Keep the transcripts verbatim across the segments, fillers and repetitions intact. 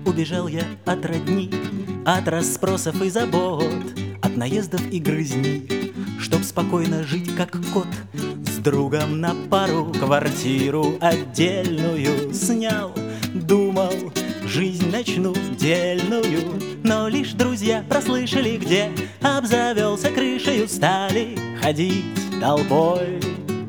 Убежал я от родни, от расспросов и забот, от наездов и грызни, чтоб спокойно жить, как кот. С другом на пару квартиру отдельную снял. Думал, жизнь начну дельную, но лишь друзья прослышали, где обзавелся крышею, стали ходить толпой.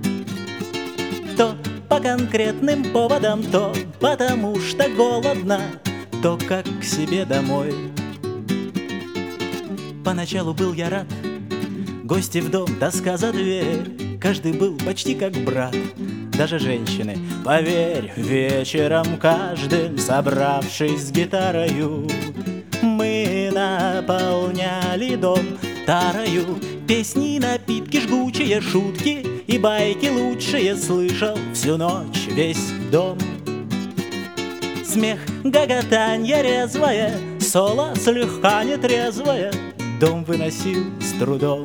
То по конкретным поводам, то потому что голодно, то как к себе домой. Поначалу был я рад, гости в дом, тоска за дверь, каждый был почти как брат, даже женщины. Поверь, вечером каждым, собравшись с гитарою, мы наполняли дом тарою. Песни, напитки, жгучие шутки и байки лучшие слышал всю ночь весь дом. Смех, гоготанье резвое, соло слегка нетрезвое дом выносил с трудом.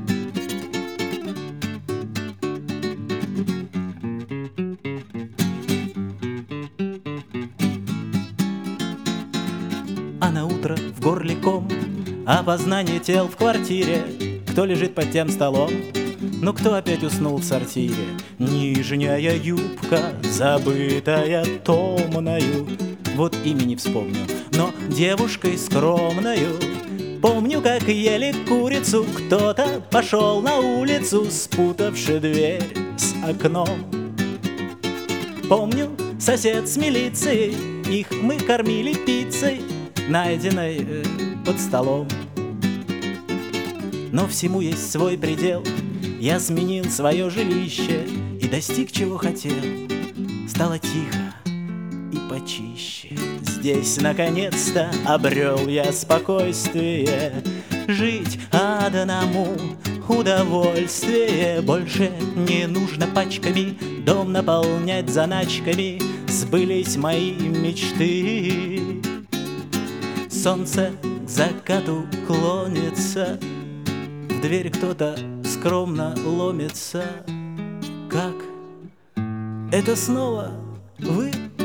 А на утро в горле ком, опознание тел в квартире. Кто лежит под тем столом? Ну кто опять уснул в сортире? Нижняя юбка, забытая томною, вот имени вспомню, но девушкой скромною. Помню, как ели курицу, кто-то пошел на улицу, спутавши дверь с окном. Помню, сосед с милицией, их мы кормили пиццей, найденной э, под столом. Но всему есть свой предел. Я сменил свое жилище и достиг, чего хотел. Стало тихо и почище. Здесь, наконец-то, обрел я спокойствие. Жить одному удовольствие. Больше не нужно пачками дом наполнять заначками. Сбылись мои мечты. Солнце к закату клонится, в дверь кто-то скромно ломится. Как? Это снова вы?